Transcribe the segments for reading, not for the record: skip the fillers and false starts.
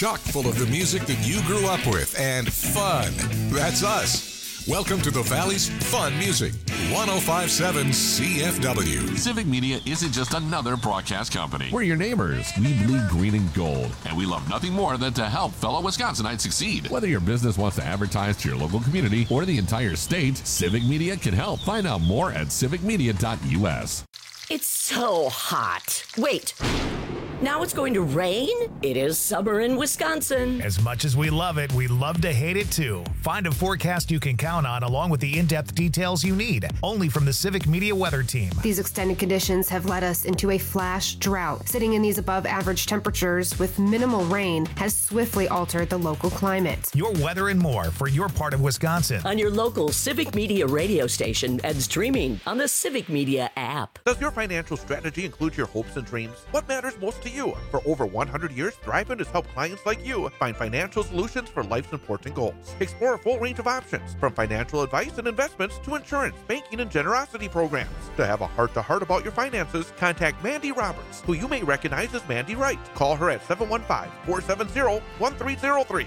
chock full of the music that you grew up with and fun. That's us. Welcome to the Valley's Fun Music, 105.7 CFW. Civic Media isn't just another broadcast company. We're your neighbors. We bleed green and gold. And we love nothing more than to help fellow Wisconsinites succeed. Whether your business wants to advertise to your local community or the entire state, Civic Media can help. Find out more at civicmedia.us. It's so hot. Wait. Now it's going to rain? It is summer in Wisconsin. As much as we love it, we love to hate it too. Find a forecast you can count on along with the in-depth details you need. Only from the Civic Media Weather Team. These extended conditions have led us into a flash drought. Sitting in these above average temperatures with minimal rain has swiftly altered the local climate. Your weather and more for your part of Wisconsin. On your local Civic Media radio station and streaming on the Civic Media app. Does your financial strategy include your hopes and dreams? What matters most to you? For over 100 years, Thrivent has helped clients like you find financial solutions for life's important goals. Explore a full range of options, from financial advice and investments to insurance, banking, and generosity programs. To have a heart-to-heart about your finances, contact Mandy Roberts, who you may recognize as Mandy Wright. Call her at 715-470-1303.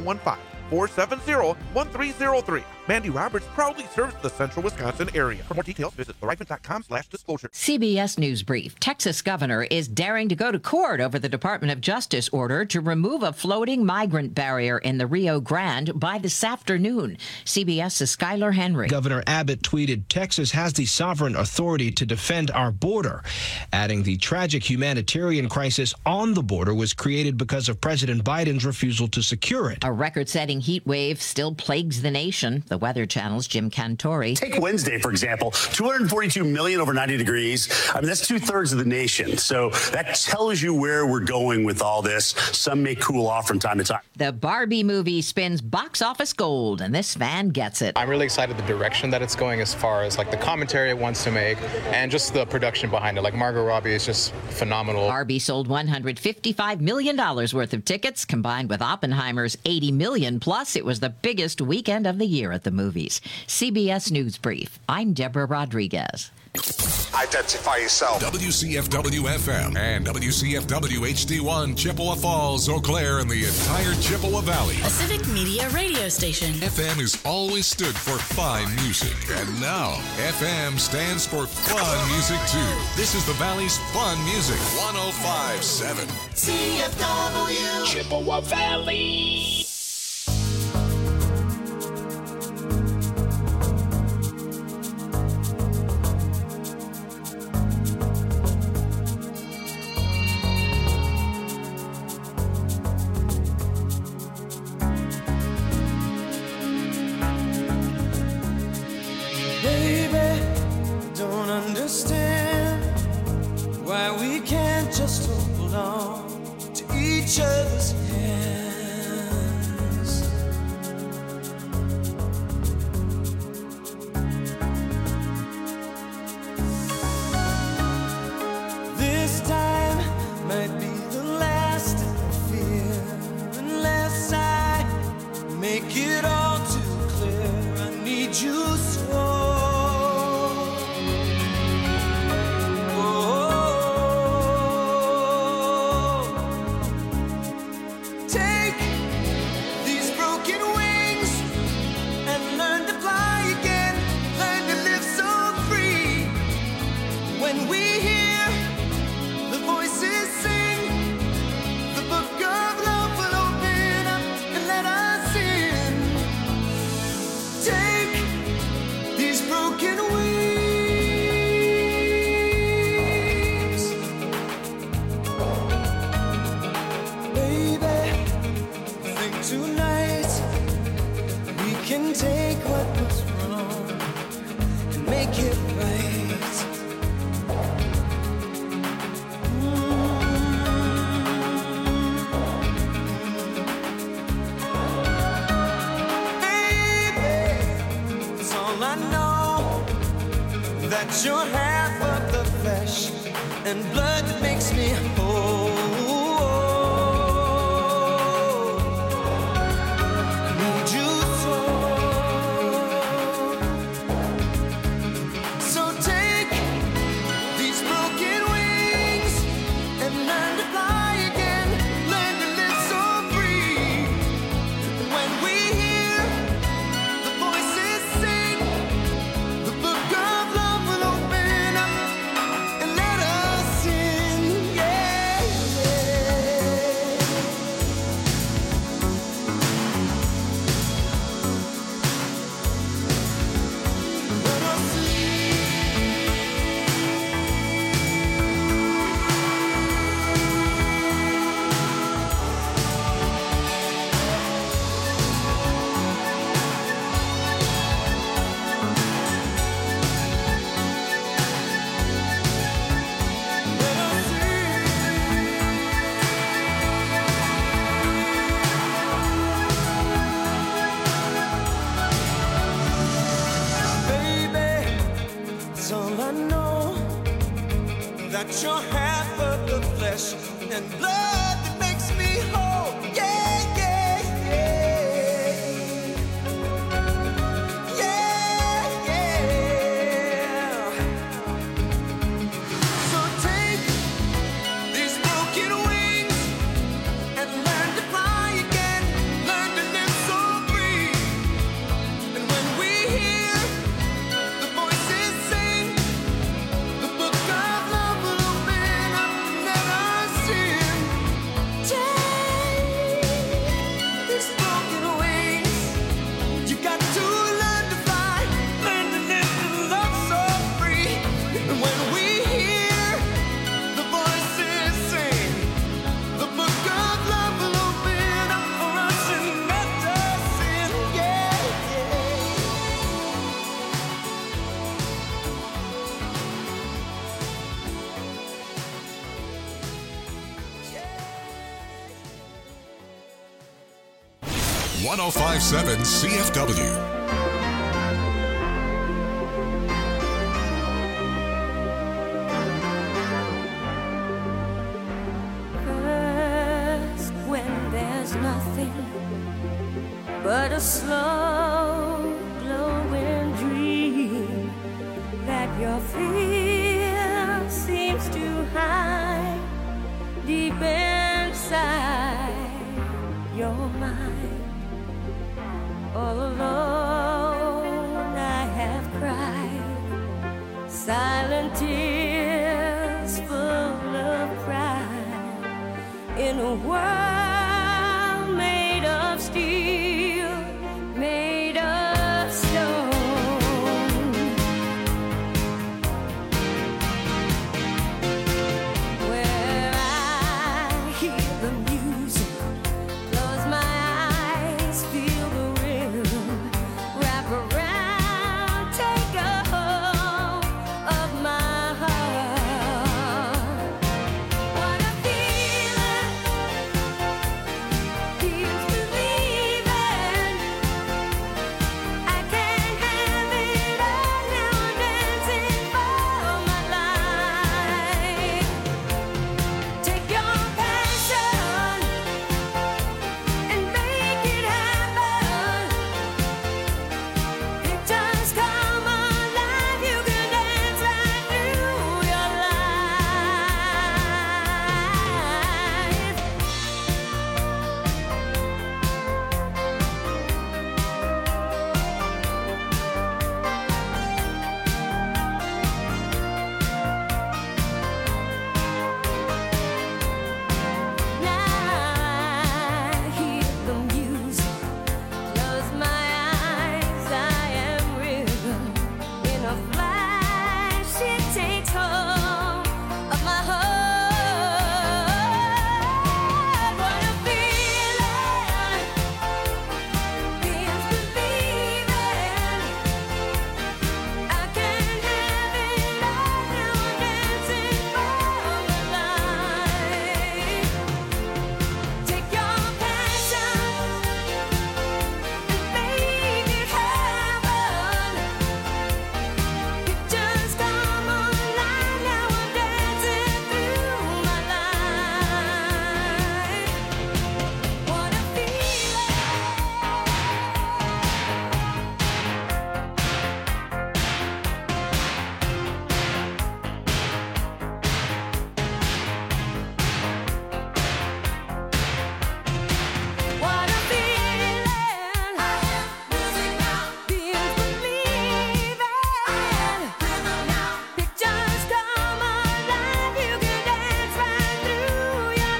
715-470-1303. Mandy Roberts proudly serves the central Wisconsin area. For more details, visit thrivent.com/disclosure. CBS News Brief. Texas governor is daring to go to court over the Department of Justice order to remove a floating migrant barrier in the Rio Grande by this afternoon. CBS's Skylar Henry. Governor Abbott tweeted, "Texas has the sovereign authority to defend our border," adding the tragic humanitarian crisis on the border was created because of President Biden's refusal to secure it. A record-setting heat wave still plagues the nation. The Weather Channel's Jim Cantori. Take Wednesday, for example, 242 million over 90 degrees. I mean, that's 2/3 of the nation. So that tells you where we're going with all this. Some may cool off from time to time. The Barbie movie spins box office gold, and this fan gets it. I'm really excited the direction that it's going as far as like the commentary it wants to make and just the production behind it. Like Margot Robbie is just phenomenal. Barbie sold $155 million worth of tickets, combined with Oppenheimer's $80 million. Plus, it was the biggest weekend of the year at the movies. CBS News Brief. I'm Deborah Rodriguez. Identify yourself. WCFW-FM and WCFW HD1, Chippewa Falls, Eau Claire, and the entire Chippewa Valley. A Civic Media radio station. FM has always stood for fine music, and now FM stands for fun music too. This is the Valley's Fun Music, 105.7 CFW Chippewa Valley. Why we can't just hold on to each other's hands. This time might be the last I fear, unless I make it all too clear. I need you so. Take what was wrong and make it right. Baby, it's all I know, that you're half of the flesh and blood that makes me whole. So free 1057 CFW. But a slow glowing dream that your fear seems to hide deep inside your mind. All alone I have cried silent tears full of pride in a world made of steel, made of stone. Where I hear the music, close my eyes, feel the rhythm, wrap around, take a hold of my heart. What a feeling, feels believing. I can't have it all now, I'm dancing for my life. Take your passion and make it happen. Pictures come alive, you can dance right through your life. Now I hear the music, close my eyes, I am rhythm. In a flash, it takes hold of my heart. What a feeling, feels believing. I can't have it all now, I'm dancing for my life. Take your passion and make it happen. Pictures come alive, now I'm dancing through my life. What a feeling. What a feeling. I am music now. Feels believing. Rhythm now. Pictures come alive. You can dance right through your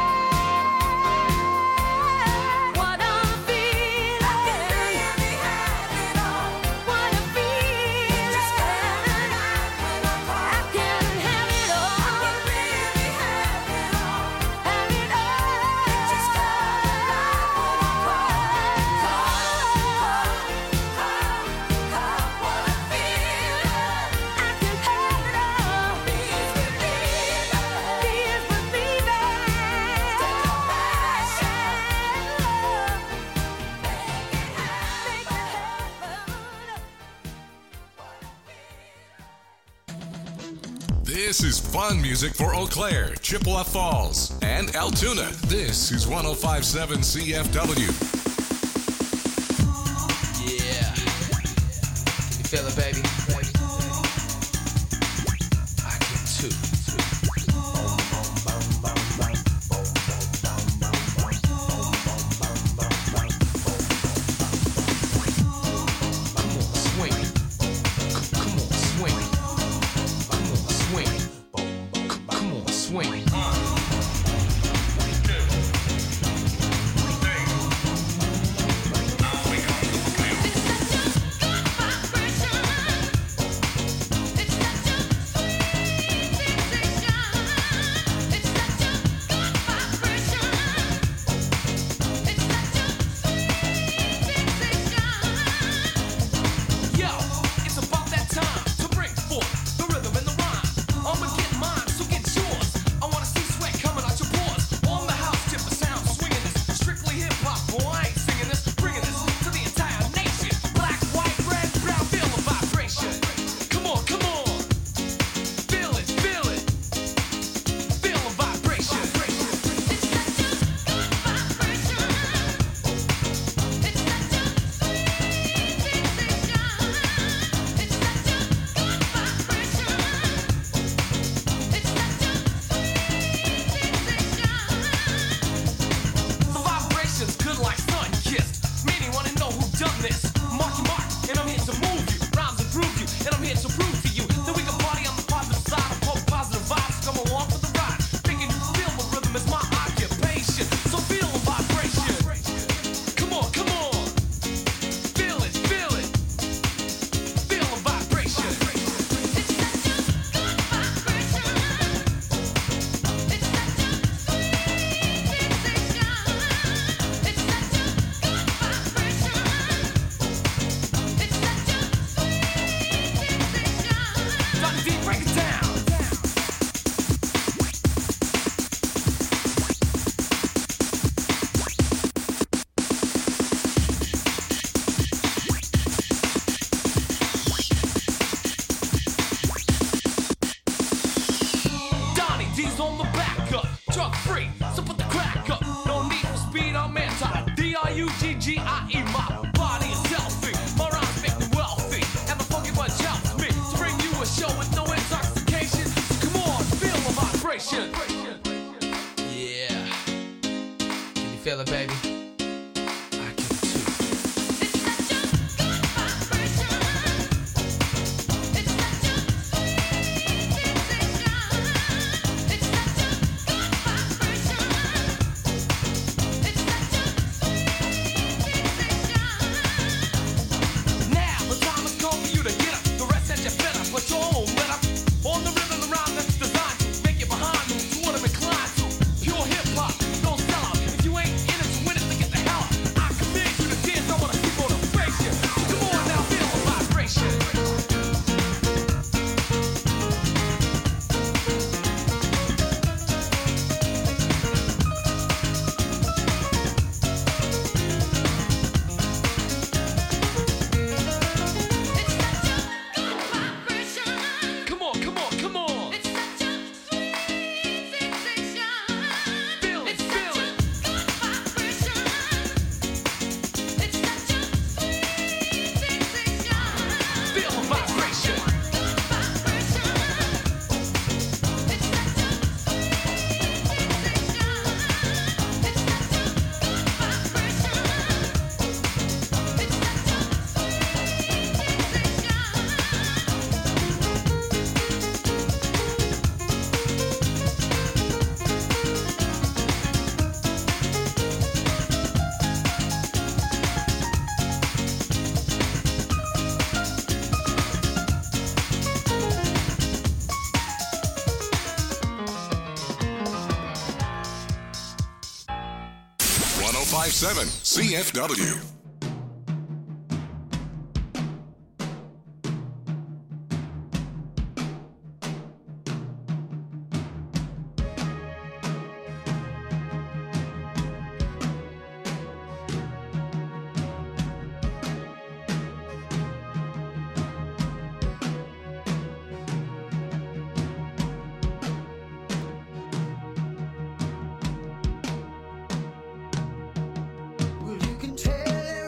life. What a feeling. I can really have it all. What a feeling. Just come alive when I call. I can have it all. I can really have it all. Have it all. Just come alive when I call. What a feeling. I can have it all. Feels believing. Feels believing. Take your passion. This is fun music for Eau Claire, Chippewa Falls, and Altoona. This is 1057 CFW. Yeah. Can you feel it, baby? I can too. Come on, swing it. Come on, swing it. Come on, swing it. Come on, swing it. feel it, baby? Now the time has come for you to get up. The rest that you better put your own let up. On the rhythm around that's designed to make you behind me to what I'm inclined to. Pure hip hop, don't sell out. If you ain't in it to win it, then get the hell out. I command you to dance. I wanna see motivation. Come on now, feel the vibration. Come on, come on, come on. It's such a sweet sensation. Feel it, feel it. Vibration. It's such a sweet sensation. Feel the vibration. .1057 CFW. Well, you can tell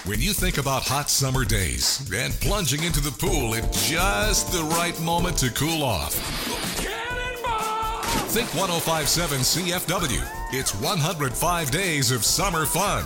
When you think about hot summer days and plunging into the pool at just the right moment to cool off, think 105.7 CFW. It's 105 days of summer fun.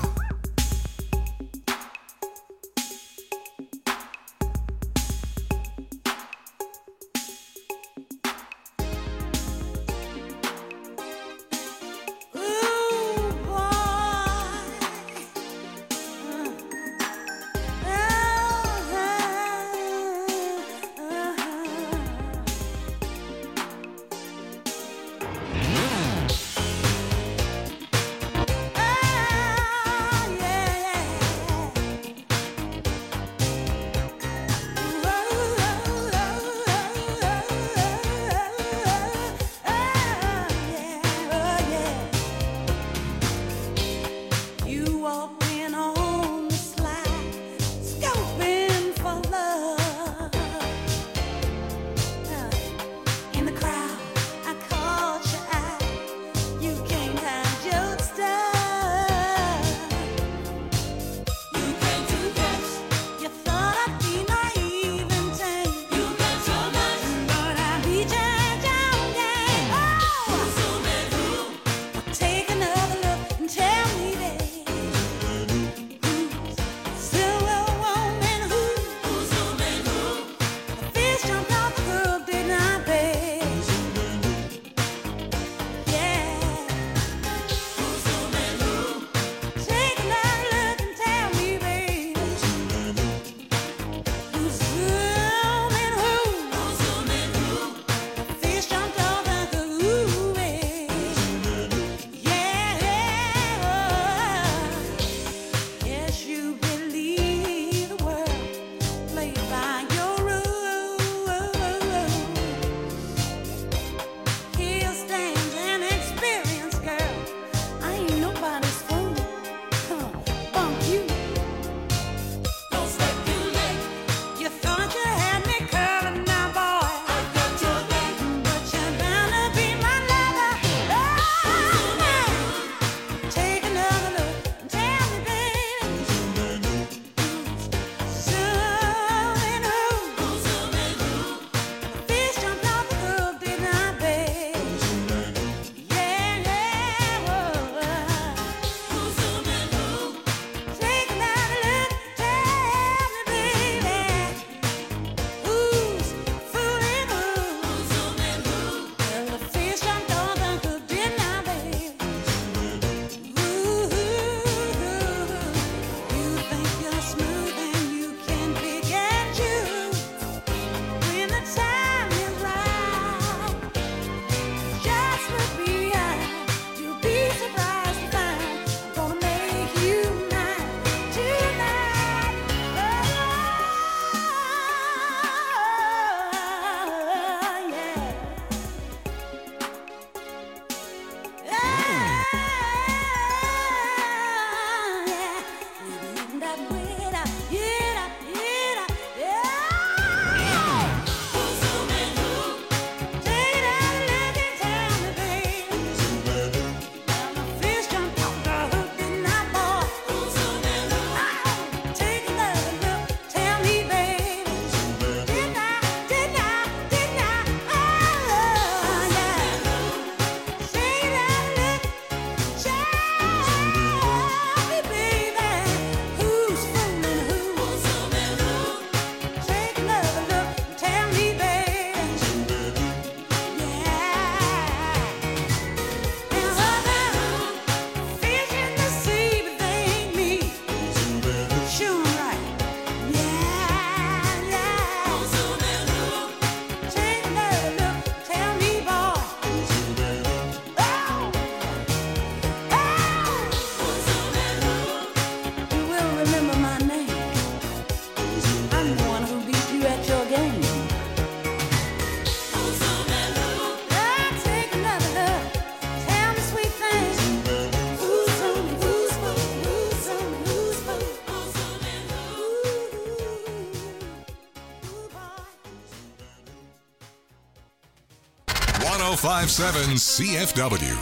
.105.7 CFW.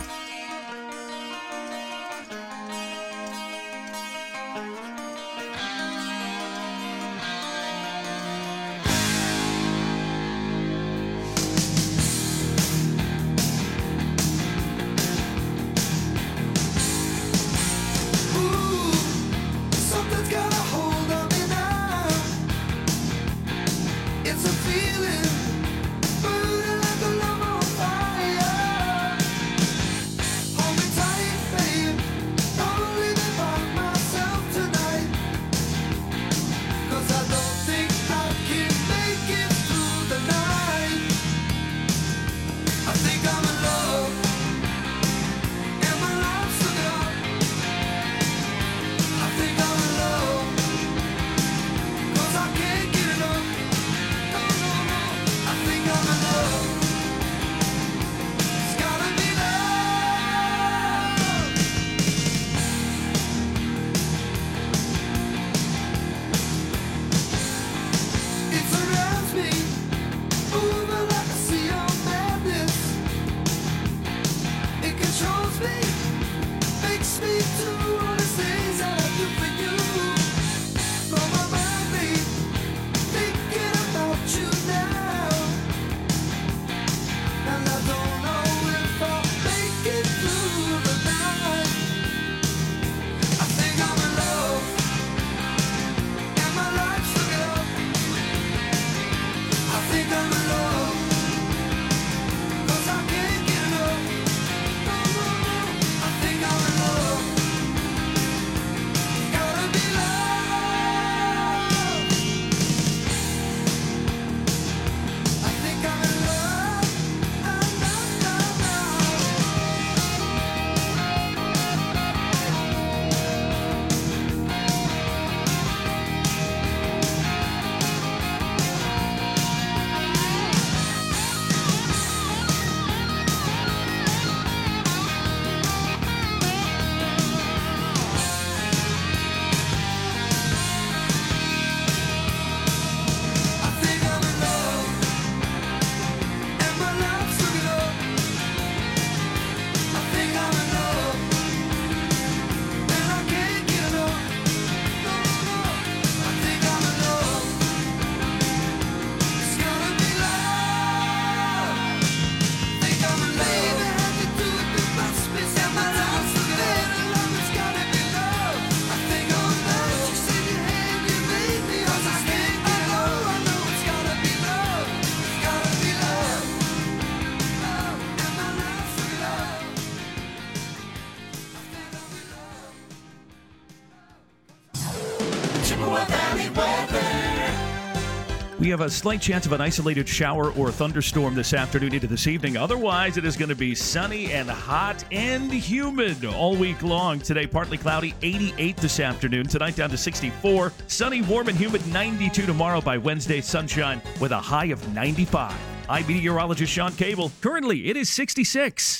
Chippewa Valley weather. We have a slight chance of an isolated shower or thunderstorm this afternoon into this evening. Otherwise, it is going to be sunny and hot and humid all week long. Today, partly cloudy, 88 this afternoon. Tonight, down to 64. Sunny, warm, and humid, 92 tomorrow. By Wednesday, sunshine with a high of 95. I'm meteorologist Sean Cable. Currently, it is 66.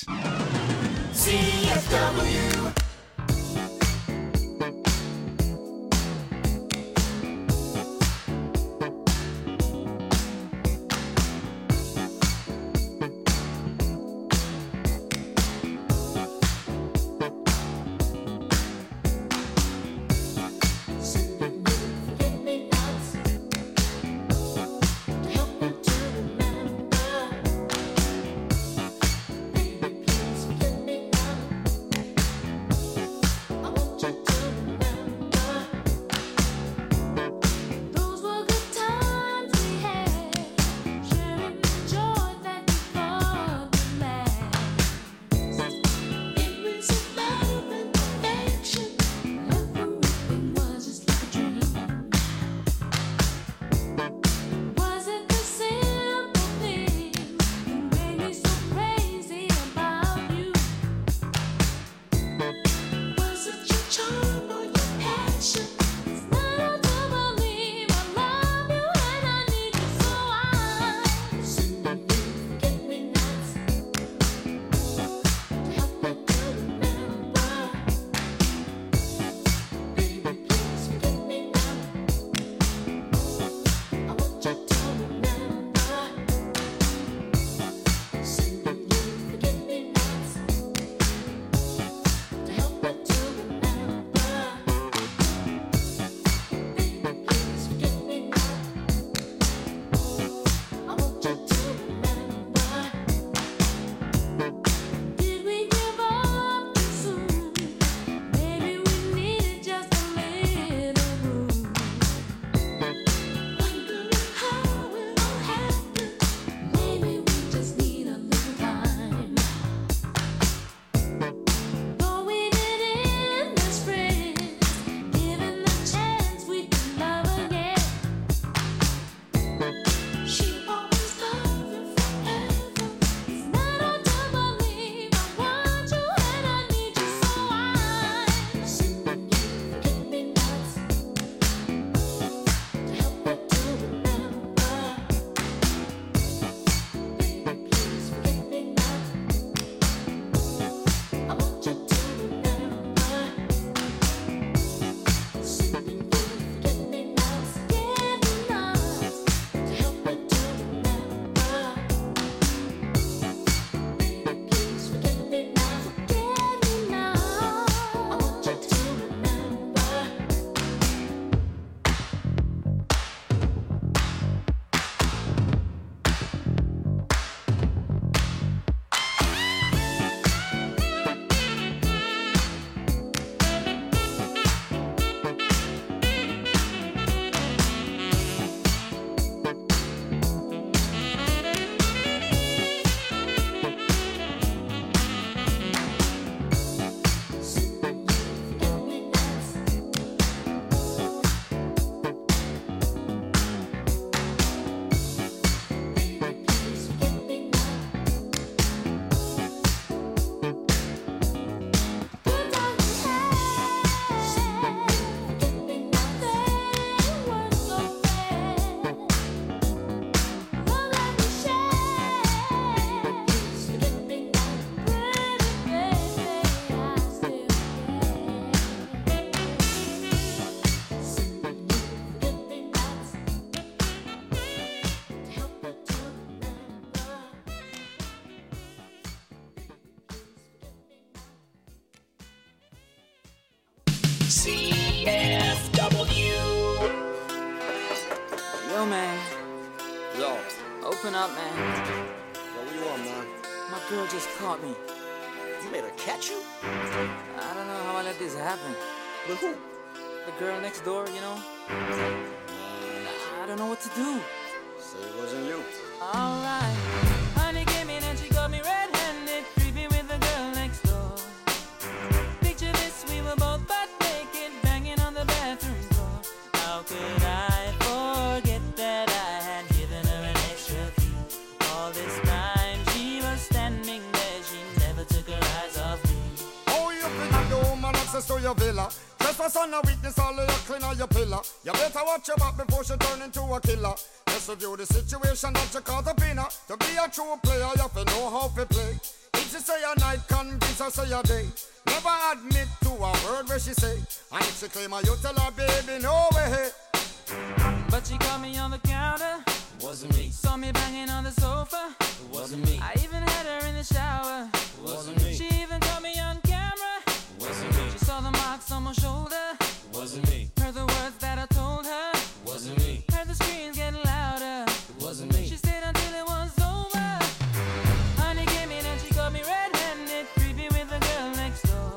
CFW. CFW. Yo, man. Yo. Open up, man. Yo, what you want, man? My girl just caught me. You made her catch you? I don't know how I let this happen. With who? The girl next door, you know? I don't know what to do. Say it wasn't you. Alright. Honey came in and she got me red-handed, creepy with the girl next door. Picture this, we were both butt naked, banging on the bathroom door. wanna witness all of your clean on your pillar. You better watch your back before she turn into a killer. Just review the situation that you call the pinner. To be a true player, you have to know how to play. If she say a night, convince her say a day. Never admit to a word where she say. And if she claim her, you tell her, baby, no way. But she caught me on the counter. Wasn't me. Saw me banging on the sofa. It wasn't me. I even had her in the shower. It wasn't me. She even caught me on camera. It wasn't me. She saw the marks on my shoulder. It wasn't me. Heard the words that I told her. It wasn't me. Heard the screams getting louder. It wasn't me. She stayed until it was over. Honey came in and she caught me red-handed, creepy with the girl next door.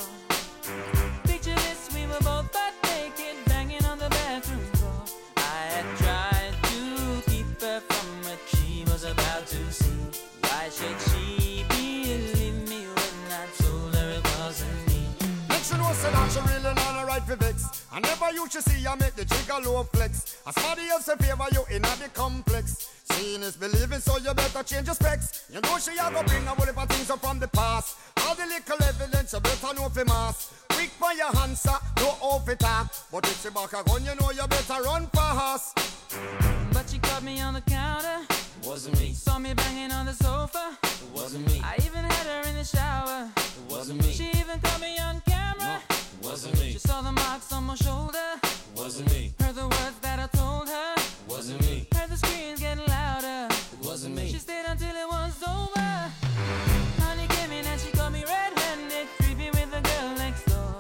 Picture this, we were both butt naked, banging on the bathroom floor. I had tried to keep her from what she was about to see. Why should she believe me when I told her it wasn't me? Next you know, say that she really not a right for vex. I never used to see you make the jigger low flex. As somebody else in favor you in the complex. Seeing is believing, so you better change your specs. You know she a go bring a whole heap of things up from the past. All the little evidence you better know for mass. Quick for your answer, no off it talk. But if she back a gun, you know you better run fast. But she caught me on the counter. It wasn't me. Saw me banging on the sofa. It wasn't me. I even had her in the shower. It wasn't me. She even caught me on camera. It wasn't me. She saw the marks on my shoulder. It wasn't me. Heard the words that I told her. It wasn't me. Heard the screams getting louder. It wasn't me. She stayed until it was over. Honey came in and she caught me red-handed, creepy with the girl next door.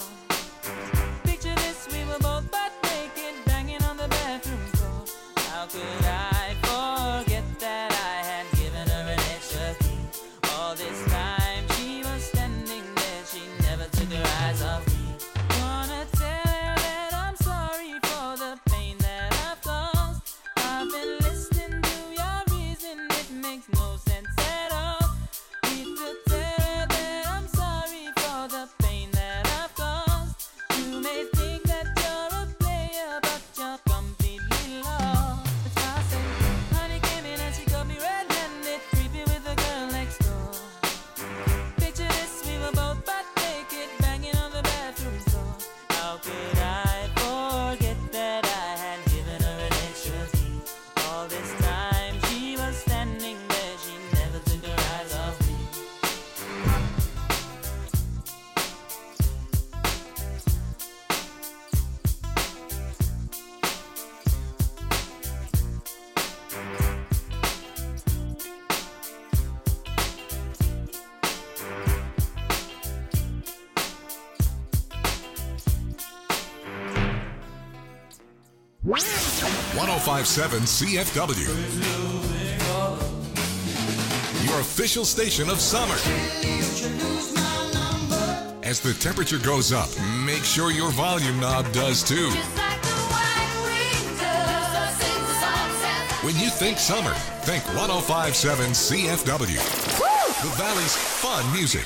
Picture this, we were both butt naked, banging on the bathroom floor. How could I forget that I had given her an extra key? All this time she was standing there, she never took her eyes off me. Wanna tell her that I'm sorry for the pain that I've caused. I've been listening to your reason, it makes no sense at all. Need to tell her that I'm sorry for the pain that I've caused. You may think that you're a player, but you're completely lost. That's why I say, honey came in and she got me red-handed, creepy with the girl next door. Picture this, we were both butt naked, banging on the bathroom floor. How could I forget that I had given her an extra key? All this time she was standing there, she never took her eyes off me. 1057 CFW. Your official station of summer. As the temperature goes up, make sure your volume knob does too. When you think summer, think 1057 CFW. The Valley's fun music.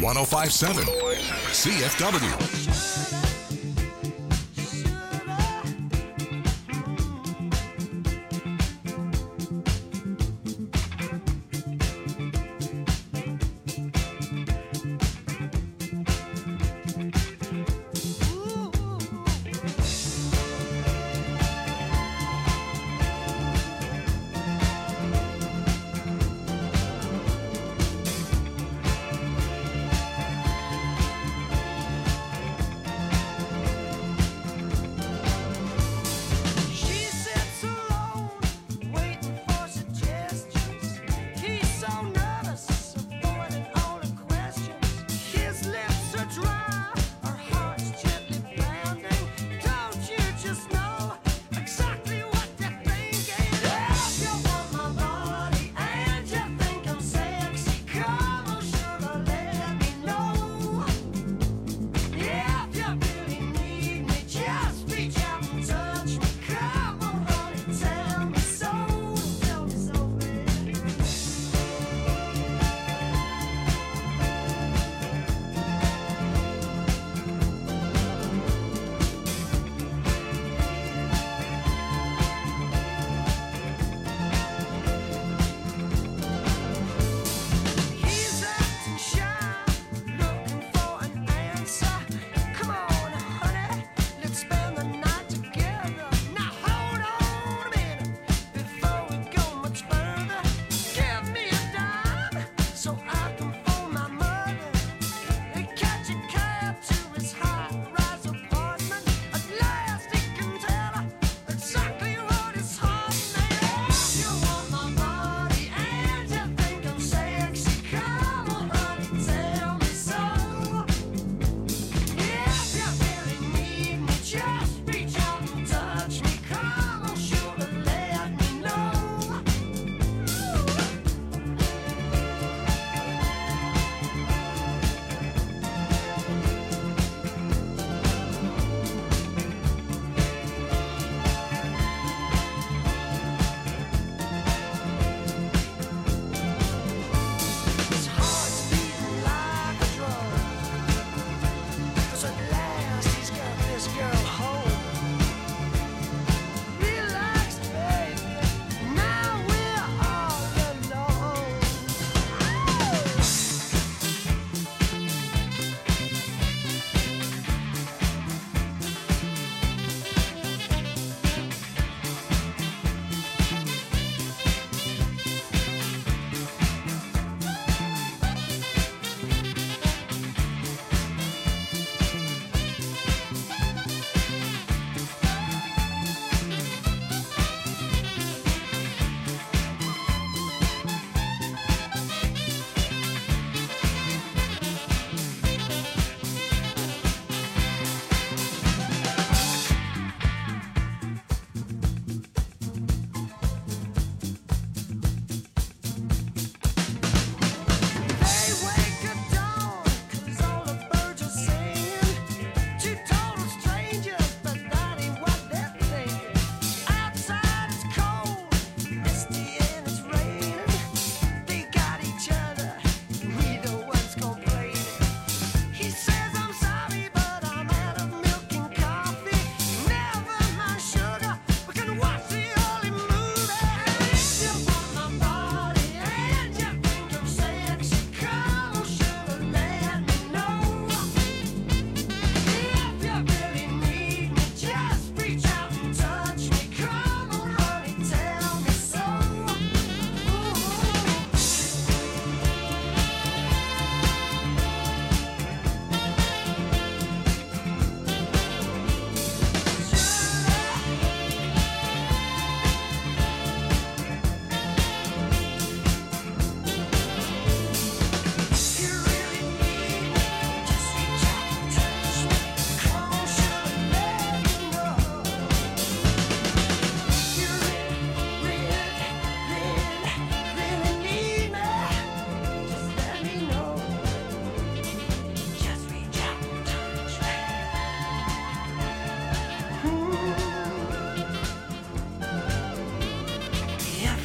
1057 CFW.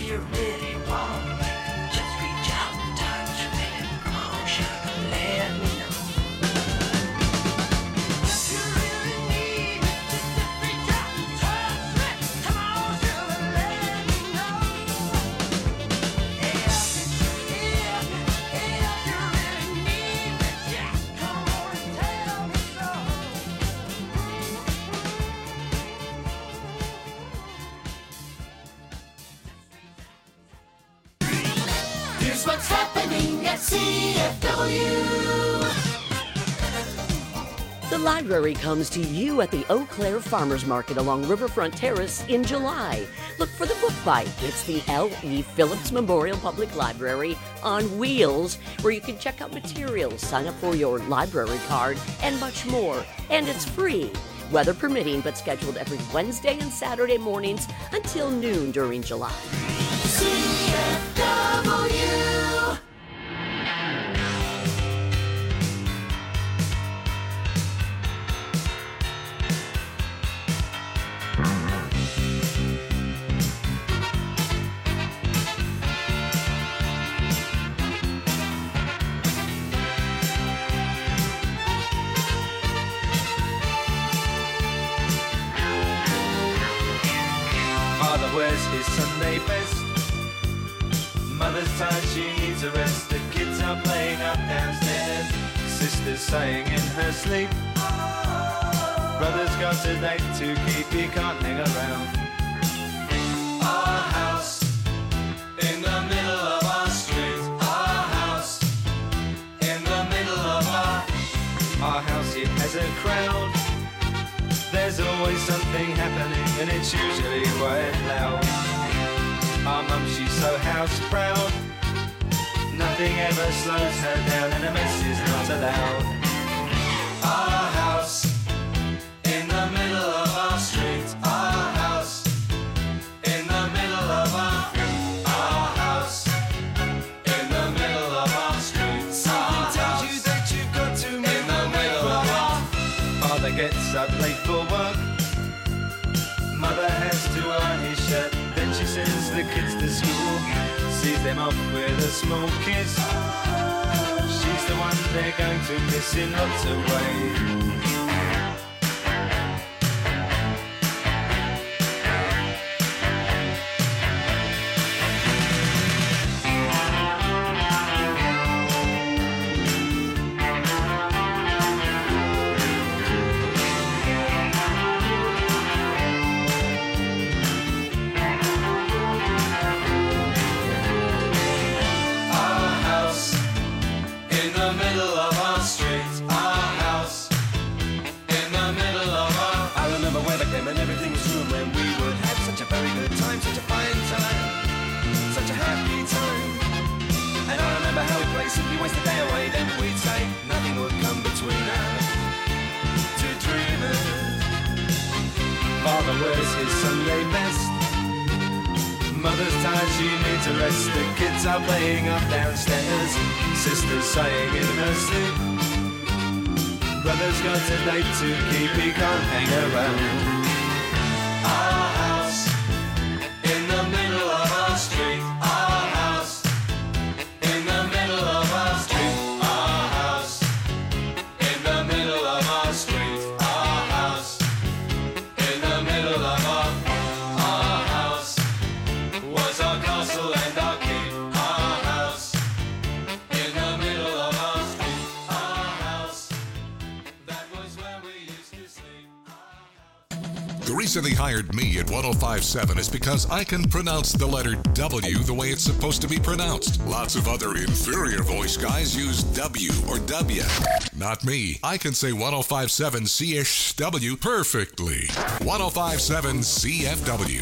really want me, just reach out and touch me. Come on, sugar, let me Here's what's happening at CFW. The library comes to you at the Eau Claire Farmers Market along Riverfront Terrace in July. Look for the Book Bite. It's the L.E. Phillips Memorial Public Library on wheels, where you can check out materials, sign up for your library card, and much more. And it's free, weather permitting, but scheduled every Wednesday and Saturday mornings until noon during July. CFW. Father wears his Sunday best. Mother's tired, she needs a rest. The kids are playing up downstairs. Sister's sighing in her sleep. Brother's got a date to keep, he can't hang around. Our house in the middle of our street. Our house in the middle of our house, it has a crowd. There's always something happening and it's usually quite loud. Our mum, she's so house proud. Nothing ever slows her down and a mess is not allowed. Our house in the middle of our street. Our house in the middle of our house in the middle of our street. Something tells you that you've got to move in the middle of our. Father gets up late for work. Mother has to iron his shirt. Then she sends the kids to school. Sees them off with a small kiss. She's the one they're going to miss in lots of ways. Simply waste the day away, then we'd say nothing would come between us. Two dreamers. Father wears his Sunday best. Mother's tired, she needs a rest. The kids are playing up downstairs. Sister's sighing in her sleep. Brother's got a date to keep, he can't hang around. Our house in the middle of our street. Our house in the middle of our street. Our house in the middle of our street. Our house in the middle of our house was our castle and our keep. Our house in the middle of our street. Our house, that was where we used to sleep. The reason they hired me at 105.7 is because I can pronounce the letter W the way it's supposed to be pronounced. Lots of other inferior voice guys use W or W. Not me. I can say 105.7 CSW perfectly. 105.7 CFW.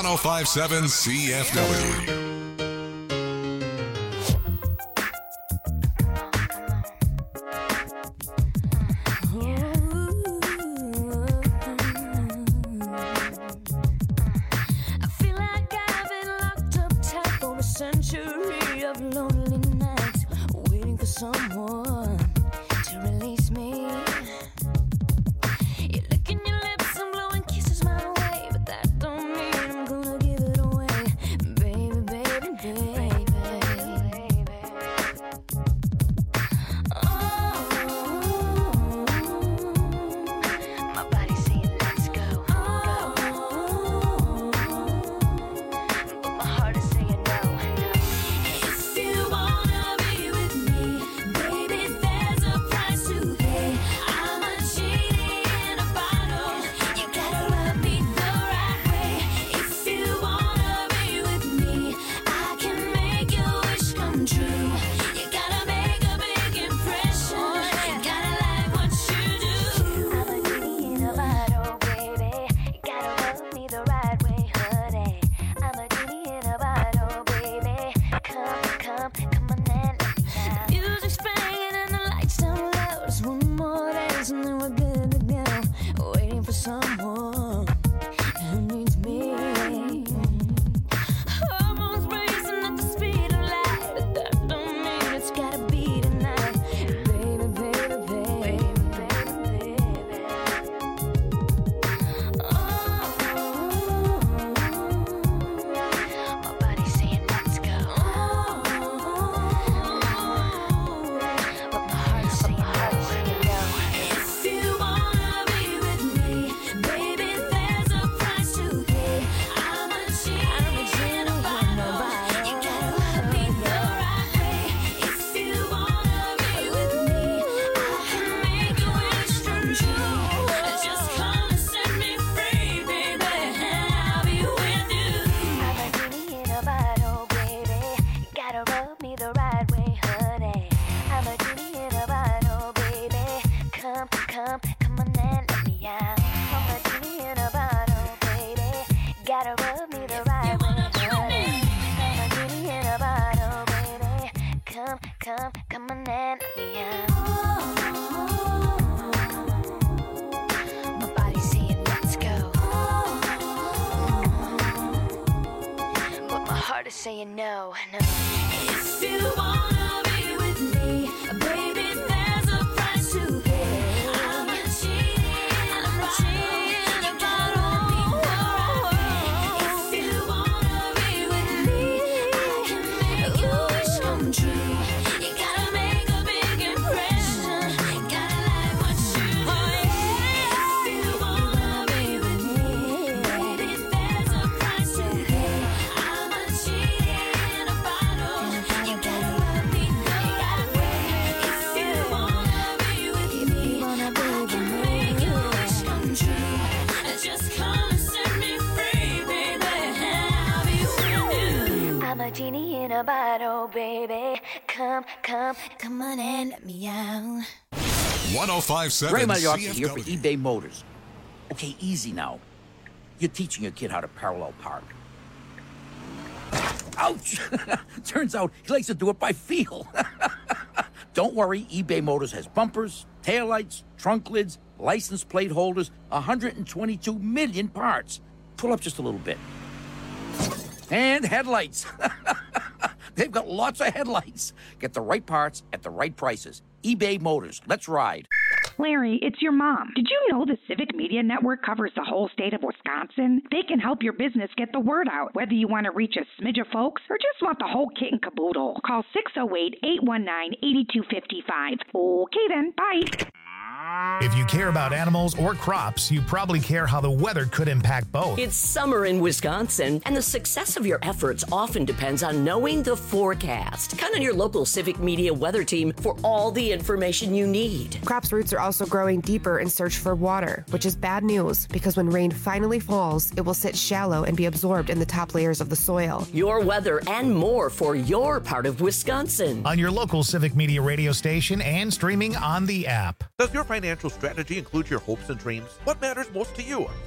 1057 CFW. I feel like I've been locked up tight for a century of lonely nights, waiting for someone to release me. You're licking your lips and blowing kisses my way, but that don't mean I'm gonna give it away, baby, baby, baby. Oh, my body's saying let's go, go. But my heart is saying no, no. If you wanna be with me, baby, there's a price to pay. I'm a genie in a bottle. You gotta rub me the right way. If you wanna be with me, I can make your wish come true. You gotta make a big impression. You gotta like what you do. I'm a genie in a bottle, baby. You gotta rub me the right way, honey. I'm a genie in a bottle, baby. Come on and let me out. Music's playing and the lights down low. Just one more dance and then we're good to go. Waiting for someone who needs me. Hormones racing at the speed of light, but that don't mean it's gotta be tonight, baby, baby, baby, baby, baby. My body's saying let's go. But my heart's saying no. If you wanna be with me, baby, there's a price to pay. I'm a genie in a bottle. You gotta love me the right way. If you wanna be with me, I can make your wish come true. Just come and set me free, baby, and I'll be with you. I'm a genie in a bottle, baby. You gotta rub me the right way, honey. I'm a genie in a bottle, baby. Come on and let me out. I'm a genie in a bottle, baby. Gotta rub me the right way, honey. I'm a genie in a bottle, baby. Come on and let me out. My body's saying let's go, but my heart is saying no, no. If you wanna be with me, baby, there's a price to pay. I'm a genie in a bottle. You gotta rub me the right way. If you wanna be with me, I can make your wish come true. You gotta make a big impression. Gotta like what you do. If you wanna be with me, baby, there's a price to pay. I'm a genie in a bottle. You gotta rub me the right way. If you wanna be with me, I can make your wish come true. Just come and set me free, baby, and I'll be with you. I'm a genie in a bottle, baby. Come on and let me out. 1057 Ray Magliocchi here for CFW. eBay Motors. Okay, easy now. You're teaching your kid how to parallel park. Ouch! Turns out he likes to do it by feel. Don't worry, eBay Motors has bumpers, taillights, trunk lids, license plate holders, 122 million parts. Pull up just a little bit. And headlights. They've got lots of headlights. Get the right parts at the right prices. eBay Motors. Let's ride. Larry, it's your mom. Did you know the Civic Media Network covers the whole state of Wisconsin? They can help your business get the word out, whether you want to reach a smidge of folks or just want the whole kit and caboodle. Call 608-819-8255. Okay then, bye. If you care about animals or crops, you probably care how the weather could impact both. It's summer in Wisconsin, and the success of your efforts often depends on knowing the forecast. Count on your local Civic Media weather team for all the information you need. Crops' roots are also growing deeper in search for water, which is bad news because when rain finally falls, it will sit shallow and be absorbed in the top layers of the soil. Your weather and more for your part of Wisconsin. On your local Civic Media radio station and streaming on the app. Does your financial strategy include your hopes and dreams? What matters most to you?